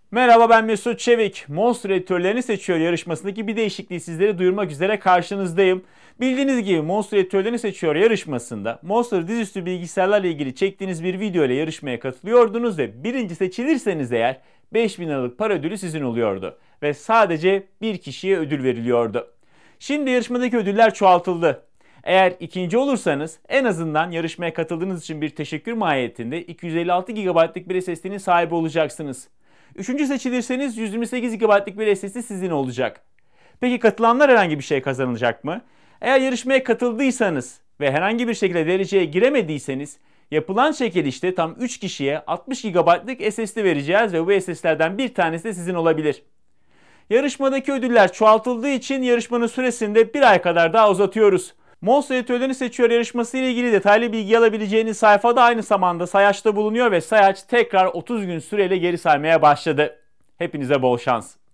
Merhaba, ben Mesut Çevik. Monster Editörlerini Seçiyor yarışmasındaki bir değişikliği sizlere duyurmak üzere karşınızdayım. Bildiğiniz gibi Monster Editörlerini Seçiyor yarışmasında Monster dizüstü bilgisayarlarla ilgili çektiğiniz bir video ile yarışmaya katılıyordunuz ve birinci seçilirseniz eğer 5.000 liralık para ödülü sizin oluyordu. Ve sadece bir kişiye ödül veriliyordu. Şimdi yarışmadaki ödüller çoğaltıldı. Eğer ikinci olursanız en azından yarışmaya katıldığınız için bir teşekkür mahiyetinde 256 GB'lık bir SSD'nin sahibi olacaksınız. Üçüncü seçilirseniz 128 GB'lık bir SSD sizin olacak. Peki katılanlar herhangi bir şey kazanacak mı? Eğer yarışmaya katıldıysanız ve herhangi bir şekilde dereceye giremediyseniz yapılan çekilişte tam 3 kişiye 60 GB'lık SSD vereceğiz ve bu SSD'lerden bir tanesi de sizin olabilir. Yarışmadaki ödüller çoğaltıldığı için yarışmanın süresini de bir ay kadar daha uzatıyoruz. Monster Editörlerini Seçiyor yarışması ile ilgili detaylı bilgi alabileceğiniz sayfada aynı zamanda sayaçta bulunuyor ve sayaç tekrar 30 gün süreyle geri saymaya başladı. Hepinize bol şans.